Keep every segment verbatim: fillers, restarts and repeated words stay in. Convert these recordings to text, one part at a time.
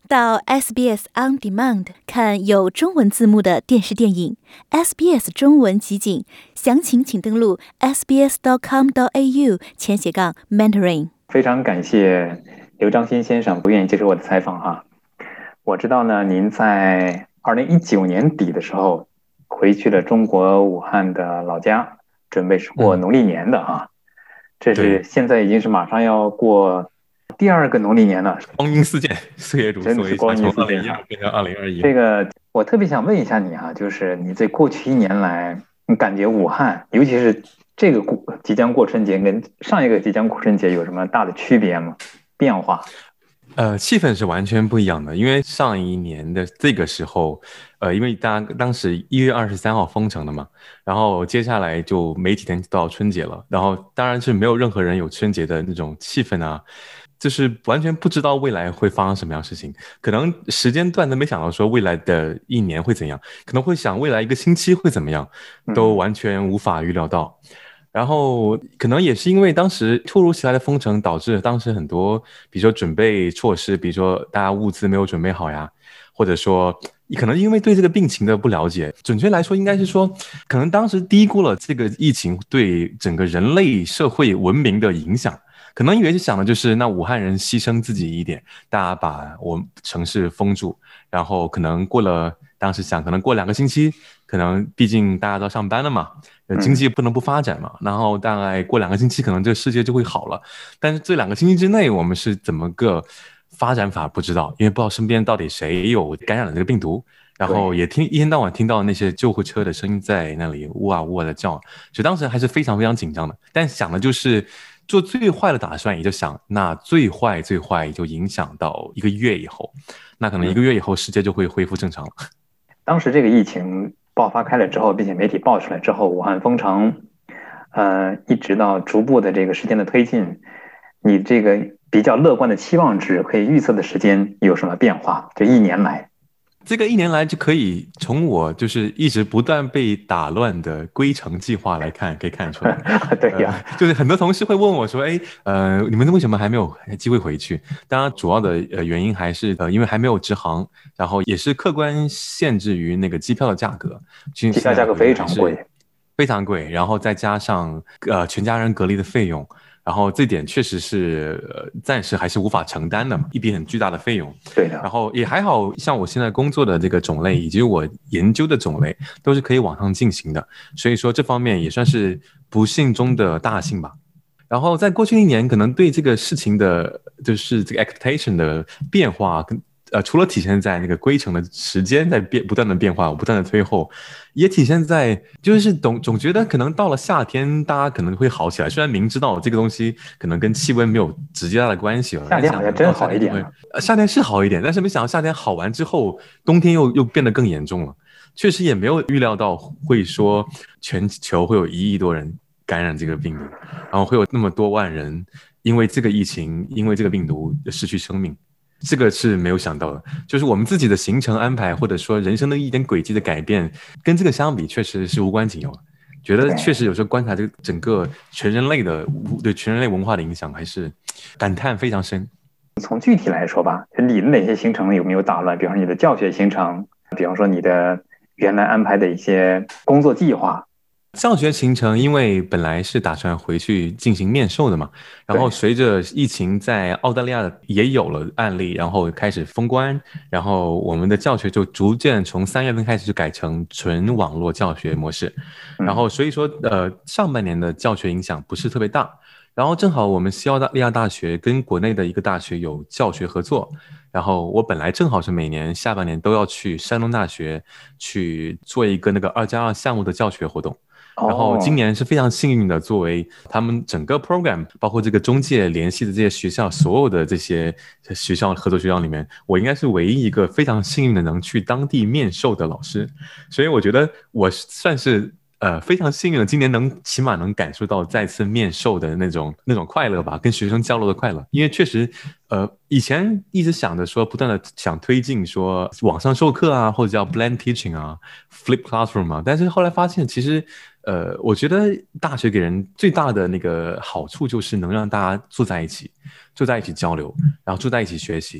到 S B S On Demand 看有中文字幕的电视电影 S B S 中文集锦，详情请登录 s b s dot com dot a u 前斜杠 mentoring。 非常感谢刘章新先生不愿意接受我的采访哈。我知道呢，您在二零一九年底的时候回去了中国武汉的老家，准备是过农历年的啊。嗯、这是现在已经是马上要过第二个农历年了， 光阴似箭，岁月如梭， 真的是光阴似箭。 从二零一二变成二零二一。 这个我特别想问一下你哈、啊，就是你在过去一年来，你感觉武汉，尤其是这个即将过春节跟上一个即将过春节有什么大的区别吗？变化？ 呃，气氛是完全不一样的，因为上一年的这个时候，呃，因为大家当时一月二十三号封城的嘛，然后接下来就没几天就到春节了，然后当然是没有任何人有春节的那种气氛啊，就是完全不知道未来会发生什么样的事情，可能时间段都没想到说未来的一年会怎样，可能会想未来一个星期会怎么样，都完全无法预料到。嗯然后可能也是因为当时突如其来的封城，导致当时很多比如说准备措施，比如说大家物资没有准备好呀，或者说可能因为对这个病情的不了解，准确来说应该是说可能当时低估了这个疫情对整个人类社会文明的影响，可能以为是想的就是那武汉人牺牲自己一点，大家把我们城市封住，然后可能过了当时想可能过两个星期，可能毕竟大家都上班了嘛，经济不能不发展嘛，嗯、然后大概过两个星期可能这个世界就会好了，但是这两个星期之内我们是怎么个发展法不知道，因为不知道身边到底谁有感染了这个病毒，然后也听一天到晚听到那些救护车的声音在那里呜啊呜啊的叫，所以当时还是非常非常紧张的，但想的就是做最坏的打算，也就想那最坏最坏就影响到一个月以后，那可能一个月以后世界就会恢复正常了。嗯、 当时这个疫情爆发开了之后，并且媒体爆出来之后，武汉封城，呃，一直到逐步的这个时间的推进，你这个比较乐观的期望值可以预测的时间有什么变化？这一年来， 这个一年来就可以从我就是一直不断被打乱的归程计划来看，可以看出来。 对呀、啊呃，就是很多同事会问我说：“哎，呃，你们为什么还没有机会回去？”当然，主要的呃原因还是呃因为还没有直航，然后也是客观限制于那个机票的价格， 机票价格非常贵， 非常贵，然后再加上呃全家人隔离的费用。然后这点确实是呃暂时还是无法承担的嘛，一笔很巨大的费用。 对的。 然后也还好像我现在工作的这个种类以及我研究的种类都是可以网上进行的，所以说这方面也算是不幸中的大幸吧。然后在过去一年可能对这个事情的就是这个 expectation 的变化跟呃，除了体现在那个归程的时间在变不断的变化，不断的推后，也体现在就是总总觉得可能到了夏天，大家可能会好起来。虽然明知道这个东西可能跟气温没有直接大的关系了， 夏天好像真好一点了。 呃，夏天是好一点，但是没想到夏天好完之后，冬天又又变得更严重了。确实也没有预料到会说全球会有一亿多人感染这个病毒，然后会有那么多万人因为这个疫情，因为这个病毒失去生命。这个是没有想到的，就是我们自己的行程安排，或者说人生的一点轨迹的改变，跟这个相比，确实是无关紧要的。觉得确实有时候观察这个整个全人类的对全人类文化的影响，还是感叹非常深。 从具体来说吧，你的哪些行程有没有打乱？比方说你的教学行程，比方说你的原来安排的一些工作计划。 教学行程因为本来是打算回去进行面授的嘛，然后随着疫情在澳大利亚也有了案例，然后开始封关，然后我们的教学就逐渐从三月份开始就改成纯网络教学模式，然后所以说呃上半年的教学影响不是特别大，然后正好我们西澳大利亚大学跟国内的一个大学有教学合作，然后我本来正好是每年下半年都要去山东大学去做一个那个二加二项目的教学活动。然后今年是非常幸运的，作为他们整个 program 包括这个中介联系的这些学校，所有的这些学校合作学校里面，我应该是唯一一个非常幸运的能去当地面授的老师，所以我觉得我算是呃非常幸运的，今年能起码能感受到再次面授的那种那种快乐吧，跟学生交流的快乐。因为确实呃以前一直想着说不断的想推进说网上授课啊，或者叫 blend teaching 啊 flip classroom 啊，但是后来发现其实呃我觉得大学给人最大的那个好处就是能让大家坐在一起坐在一起交流，然后坐在一起学习。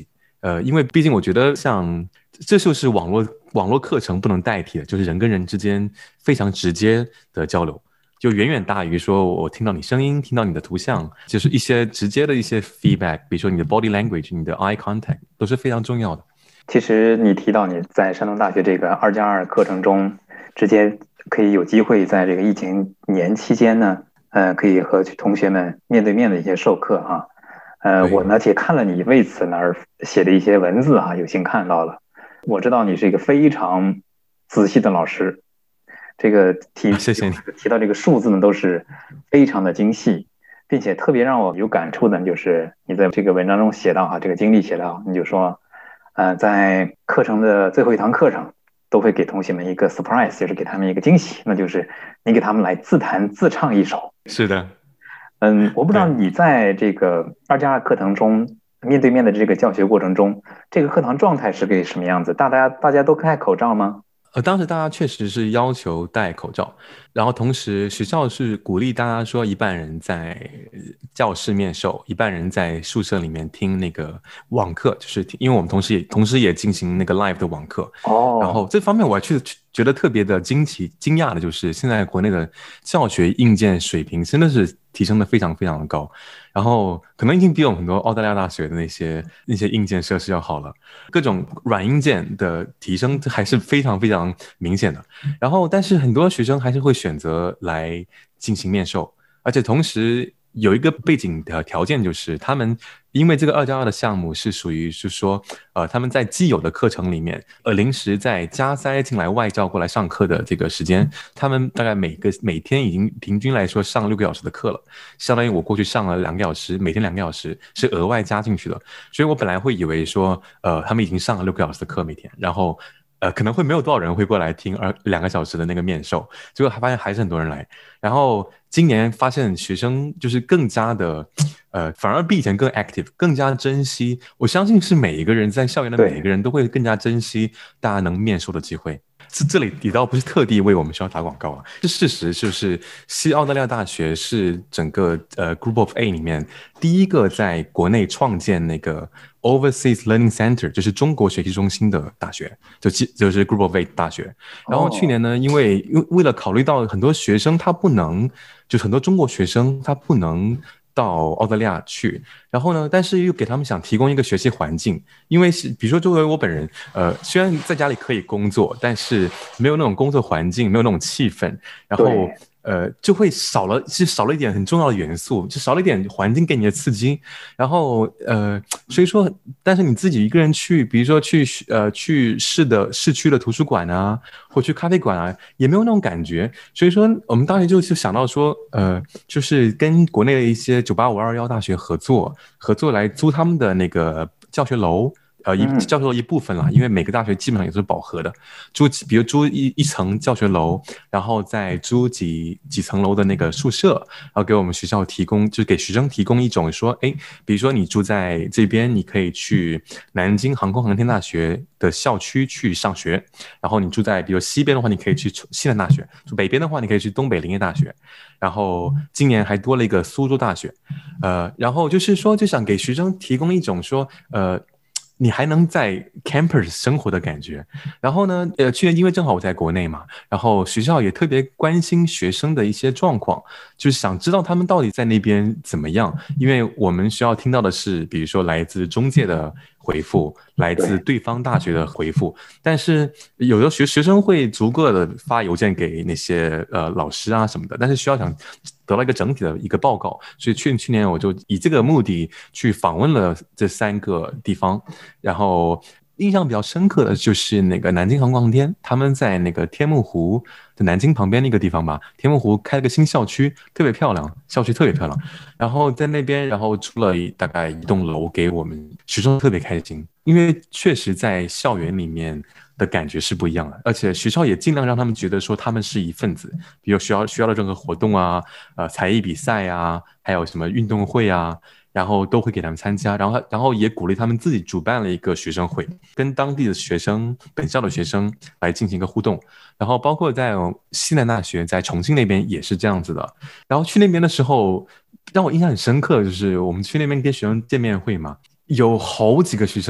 呃，因为毕竟我觉得像这就是网络网络课程不能代替的，就是人跟人之间非常直接的交流，就远远大于说我听到你声音，听到你的图像，就是一些直接的一些 feedback， 比如说你的 body language， 你的 eye contact 都是非常重要的。 其实你提到你在山东大学这个二加二课程中，直接可以有机会在这个疫情年期间呢，呃，可以和同学们面对面的一些授课哈。呃，我呢也看了你为此呢而写的一些文字哈，有幸看到了。我知道你是一个非常仔细的老师，这个提谢谢你提到这个数字呢都是非常的精细，并且特别让我有感触的就是你在这个文章中写到哈，这个经历写到，你就说，呃，在课程的最后一堂课上，都会给同学们一个 surprise， 就是给他们一个惊喜，那就是你给他们来自弹自唱一首。 是的。 嗯，我不知道你在这个二加二课堂中面对面的这个教学过程中，这个课堂状态是个什么样子？大家大家都戴口罩吗？ 呃，当时大家确实是要求戴口罩，然后同时学校是鼓励大家说，一半人在教室面授，一半人在宿舍里面听那个网课，就是听因为我们同时也同时也进行那个 live 的网课。 哦， 然后这方面我还去觉得特别的惊奇惊讶的就是，现在国内的教学硬件水平真的是提升的非常非常的高，然后可能已经比我们很多澳大利亚大学的那些那些硬件设施要好了，各种软硬件的提升还是非常非常明显的。然后，但是很多学生还是会选择来进行面授，而且同时有一个背景的条件，就是他们因为这个二加二的项目是属于是说，呃，他们在既有的课程里面，呃，临时再加塞进来外教过来上课的这个时间，他们大概每个每天已经平均来说上六个小时的课了，相当于我过去上了两个小时，每天两个小时是额外加进去的，所以我本来会以为说，呃，他们已经上了六个小时的课每天，然后。呃，可能会没有多少人会过来听二两个小时的那个面授，结果还发现还是很多人来。然后今年发现学生就是更加的，呃，反而比以前更 active， 更加珍惜。我相信是每一个人在校园的每一个人都会更加珍惜大家能面授的机会。这这里也倒不是特地为我们学校打广告啊，这事实就是西澳大利亚大学是整个呃 Group of A 里面第一个在国内创建那个 Overseas Learning Center， 就是中国学习中心的大学，就就是 Group of A 大学。然后去年呢，因为为了考虑到很多学生他不能，就很多中国学生他不能到澳大利亚去，然后呢，但是又给他们想提供一个学习环境，因为是比如说作为我本人，呃，虽然在家里可以工作，但是没有那种工作环境，没有那种气氛，然后呃，就会少了，是少了一点很重要的元素，就少了一点环境给你的刺激，然后呃，所以说，但是你自己一个人去，比如说去呃去市的市区的图书馆啊，或去咖啡馆啊，也没有那种感觉，所以说我们当时就就想到说，呃，就是跟国内的一些九八五二幺大学合作，合作来租他们的那个教学楼。呃，一教学楼一部分啦，因为每个大学基本上也是饱和的，租比如租一一层教学楼，然后再租几几层楼的那个宿舍，然后给我们学校提供，就是给学生提供一种说，哎，比如说你住在这边，你可以去南京航空航天大学的校区去上学，然后你住在比如西边的话，你可以去西南大学；住北边的话，你可以去东北林业大学。然后今年还多了一个苏州大学，呃，然后就是说，就想给学生提供一种说，呃。你还能在 campus 生活的感觉，然后呢，呃，去年因为正好我在国内嘛，然后学校也特别关心学生的一些状况，就是想知道他们到底在那边怎么样，因为我们需要听到的是，比如说来自中介的回复，来自对方大学的回复，但是有的学学生会逐个的发邮件给那些呃老师啊什么的，但是学校想得到一个整体的一个报告，所以去去年我就以这个目的去访问了这三个地方，然后印象比较深刻的就是那个南京航空航天，他们在那个天目湖的南京旁边那个地方吧，天目湖开了个新校区，特别漂亮，校区特别漂亮，然后在那边然后租了大概一栋楼给我们学生，特别开心，因为确实在校园里面的感觉是不一样的，而且学校也尽量让他们觉得说他们是一份子，比如学校学校的任何活动啊，呃，才艺比赛啊，还有什么运动会啊，然后都会给他们参加，然后然后也鼓励他们自己主办了一个学生会，跟当地的学生、本校的学生来进行一个互动，然后包括在西南大学在重庆那边也是这样子的，然后去那边的时候，让我印象很深刻，就是我们去那边跟学生见面会嘛。有好几个学生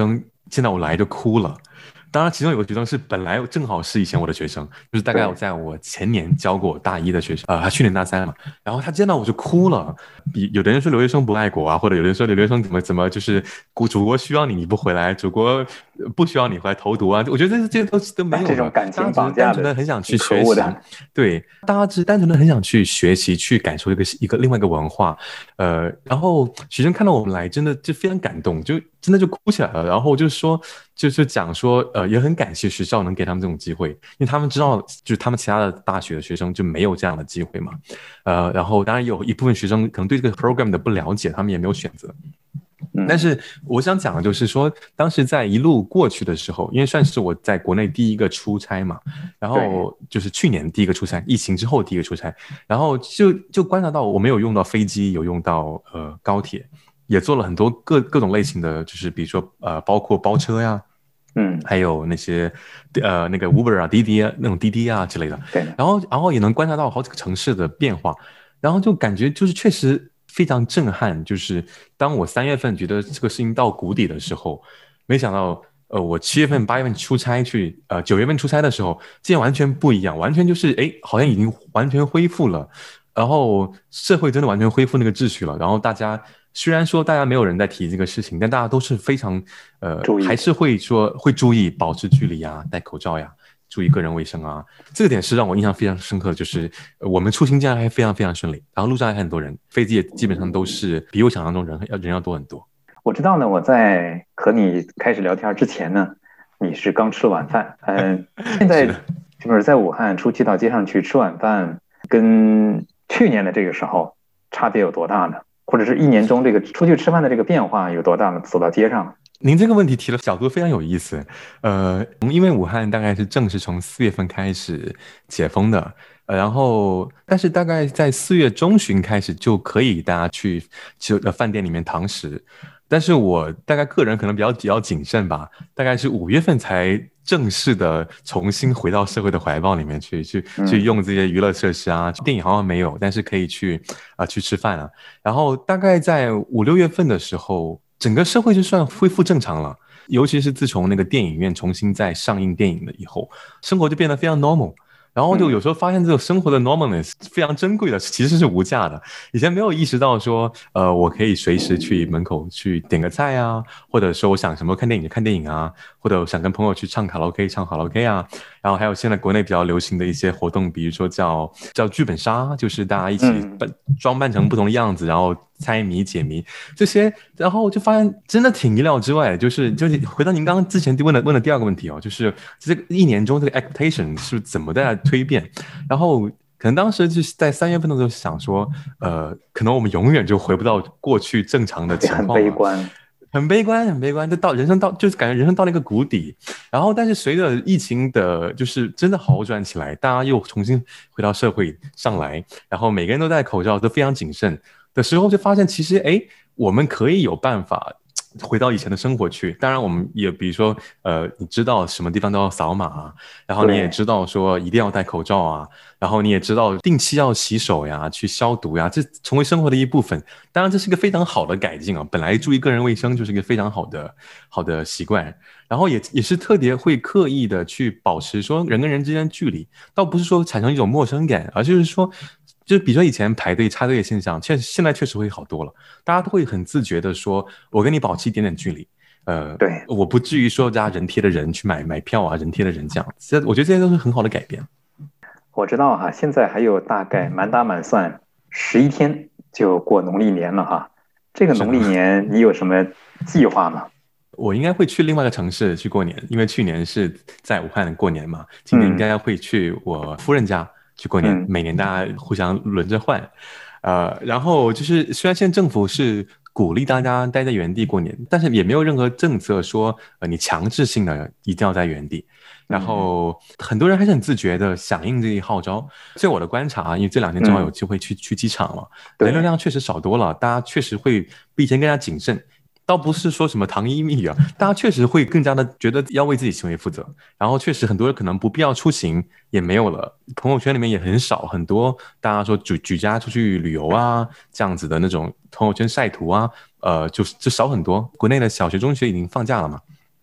见到我来就哭了。当然，其中有个学生是本来正好是以前我的学生，就是大概我在我前年教过大一的学生，呃，他去年大三嘛，然后他见到我就哭了。有的人说留学生不爱国啊，或者有人说留学生怎么怎么就是祖国需要你你不回来，祖国不需要你回来投毒啊。我觉得这些都都没有的， 这种感情绑架的， 单纯的很想去学习，对，大家只是单纯的很想去学习，去感受一个一个另外一个文化，呃，然后学生看到我们来，真的就非常感动，就真的就哭起来了。然后就是说，就是讲说，呃，也很感谢学校能给他们这种机会，因为他们知道，就是他们其他的大学的学生就没有这样的机会嘛，呃，然后当然有一部分学生可能对这个 program 的不了解，他们也没有选择。但是我想讲的就是说，当时在一路过去的时候，因为算是我在国内第一个出差嘛，然后就是去年第一个出差，疫情之后第一个出差，然后就就观察到我没有用到飞机，有用到呃高铁，也做了很多各各种类型的，就是比如说呃包括包车呀，嗯，还有那些呃那个 Uber 啊、滴滴啊那种滴滴啊之类的，对，然后然后也能观察到好几个城市的变化，然后就感觉就是确实非常震撼，就是当我三月份觉得这个事情到谷底的时候，没想到呃我七月份八月份出差去呃九月份出差的时候，竟然完全不一样，完全就是哎好像已经完全恢复了，然后社会真的完全恢复那个秩序了，然后大家虽然说大家没有人在提这个事情，但大家都是非常呃还是会说会注意保持距离啊，戴口罩呀，注意个人卫生啊，这个点是让我印象非常深刻的，就是我们出行竟然还非常非常顺利，然后路上还很多人，飞机也基本上都是比我想象中人要人要多很多。 我知道呢，我在和你开始聊天之前呢，你是刚吃了晚饭，嗯、呃，现在就是在武汉出去到街上去吃晚饭，跟去年的这个时候差别有多大呢？或者是一年中这个出去吃饭的这个变化有多大呢？走到街上。 您这个问题提的角度非常有意思，呃，因为武汉大概是正是从四月份开始解封的，呃，然后但是大概在四月中旬开始就可以大家去就呃饭店里面堂食，但是我大概个人可能比较比较谨慎吧，大概是五月份才正式的重新回到社会的怀抱里面去去去用这些娱乐设施啊，电影好像没有，但是可以去啊、呃、去吃饭啊，然后大概在五六月份的时候。整个社会就算恢复正常了，尤其是自从那个电影院重新在上映电影了以后，生活就变得非常 normal。然后就有时候发现这种生活的 normalness 非常珍贵的，其实是无价的。以前没有意识到说，呃，我可以随时去门口去点个菜啊，或者说我想什么看电影就看电影啊，或者我想跟朋友去唱卡拉 OK 唱卡拉 OK 啊。然后还有现在国内比较流行的一些活动，比如说叫叫剧本杀，就是大家一起扮装扮成不同的样子，然后猜谜解谜这些，然后就发现真的挺意料之外，就是就是回到您刚刚之前问的问的第二个问题哦，就是这个一年中这个 expectation 是怎么在推变，然后可能当时就是在三月份的时候想说，呃，可能我们永远就回不到过去正常的情况了， 很悲观。 很悲观，很悲观，就到人生到就是感觉人生到了一个谷底，然后但是随着疫情的，就是真的好转起来，大家又重新回到社会上来，然后每个人都戴口罩，都非常谨慎的时候，就发现其实哎，我们可以有办法回到以前的生活去。当然，我们也比如说，呃，你知道什么地方都要扫码啊，然后你也知道说一定要戴口罩啊，然后你也知道定期要洗手呀，去消毒呀，这成为生活的一部分。当然，这是一个非常好的改进啊！本来注意个人卫生就是一个非常好的好的习惯，然后也也是特别会刻意的去保持说人跟人之间的距离，倒不是说产生一种陌生感，而就是说。就比如说以前排队插队的现象，确实现在确实会好多了，大家都会很自觉的说，我跟你保持一点点距离，呃， 对， 我不至于说大家人贴的人去买买票啊，人贴的人这样，这我觉得这些都是很好的改变。 我知道哈，现在还有大概满打满算十一天就过农历年了哈，这个农历年你有什么计划吗？ 我应该会去另外一个城市去过年，因为去年是在武汉过年嘛，今年应该会去我夫人家。去过年，嗯、每年大家互相轮着换，呃，然后就是虽然现在政府是鼓励大家待在原地过年，但是也没有任何政策说，呃，你强制性的一定要在原地。然后很多人还是很自觉的响应这一号召。据我的观察，因为这两天正好有机会去、嗯、去机场了，人流量确实少多了，大家确实会比以前更加谨慎。倒不是说什么糖衣蜜语啊，大家确实会更加的觉得要为自己行为负责，然后确实很多人可能不必要出行也没有了，朋友圈里面也很少很多大家说举举家出去旅游啊这样子的那种朋友圈晒图啊，呃，就就少很多。国内的小学中学已经放假了嘛，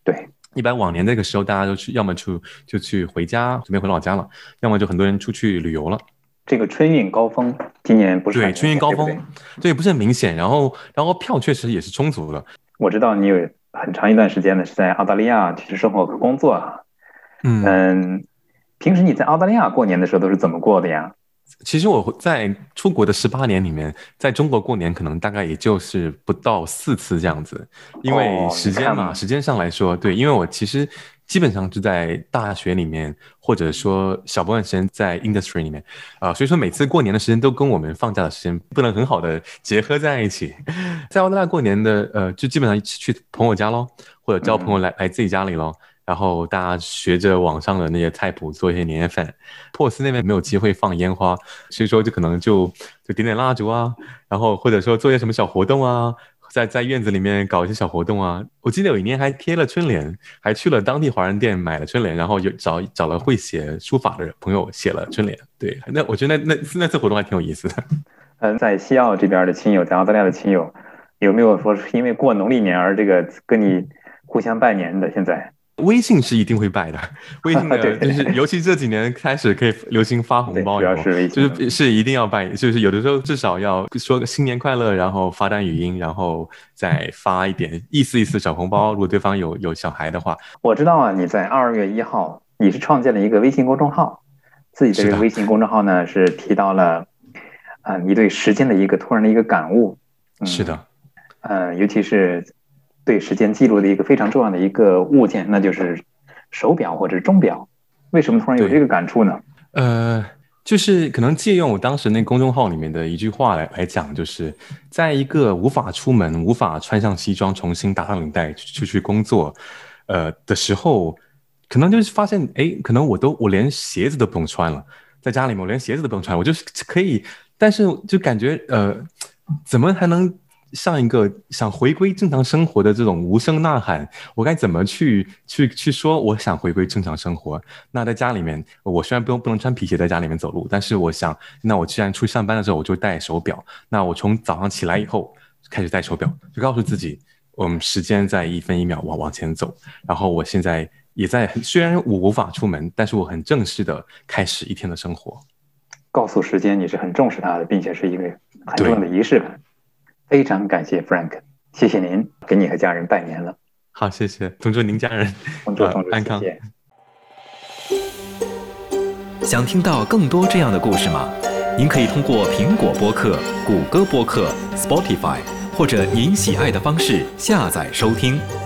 对， 一般往年那个时候，大家都去，要么去就去回家，准备回老家了，要么就很多人出去旅游了。 这个春运高峰今年不是很对，春运高峰， 对不对？ 对，不是很明显。然后，然后票确实也是充足的。 我知道你有很长一段时间呢是在澳大利亚去生活和工作啊。 嗯嗯，平时你在澳大利亚过年的时候都是怎么过的呀？ 其实我在出国的十八年里面，在中国过年可能大概也就是不到四次这样子，因为时间嘛， 哦、 时间上来说，对，因为我其实基本上就在大学里面，或者说小部分时间在 industry 里面，啊、呃，所以说每次过年的时间都跟我们放假的时间不能很好的结合在一起。在澳大利亚过年的，呃，就基本上去朋友家咯，或者叫朋友来、嗯、来自己家里咯。然后大家学着网上的那些菜谱做一些年夜饭。珀斯那边没有机会放烟花，所以说就可能就就点点蜡烛啊，然后或者说做一些什么小活动啊，在在院子里面搞一些小活动啊。我记得有一年还贴了春联，还去了当地华人店买了春联，然后有找找了会写书法的朋友写了春联。对，那我觉得那那那次活动还挺有意思的。 嗯，在西澳这边的亲友，在澳大利亚的亲友，有没有说是因为过农历年而这个跟你互相拜年的？现在？ 微信是一定会拜的，微信的就是尤其这几年开始可以流行发红包以后， 是就是是一定要拜，就是有的时候至少要说个新年快乐，然后发段语音，然后再发一点意思意思小红包。如果对方有有小孩的话， 我知道啊，你在二月一号你是创建了一个微信公众号，自己的这个微信公众号呢是提到了啊、呃、你对时间的一个突然的一个感悟。 嗯、是的， 呃，尤其是。对时间记录的一个非常重要的一个物件，那就是手表或者钟表。为什么突然有这个感触呢？ 呃，就是可能借用我当时那公众号里面的一句话来来讲，就是在一个无法出门、无法穿上西装、重新打上领带出去工作，呃的时候，可能就是发现，哎，可能我都我连鞋子都不用穿了，在家里面我连鞋子都不用穿，我就是可以，但是就感觉呃，怎么还能？像一个想回归正常生活的这种无声呐喊，我该怎么去去去说我想回归正常生活？那在家里面，我虽然不用不能穿皮鞋在家里面走路，但是我想，那我既然出去上班的时候我就戴手表，那我从早上起来以后开始戴手表，就告诉自己，我们时间在一分一秒往往前走。然后我现在也在，虽然我无法出门，但是我很正式的开始一天的生活。 告诉时间你是很重视它的，并且是一个很重要的仪式感。非常感谢 Frank， 谢谢您，给你和家人拜年了。 好，谢谢，同祝您家人同祝同祝安康。 谢谢。 想听到更多这样的故事吗？您可以通过苹果播客、谷歌播客、Spotify 或者您喜爱的方式下载收听。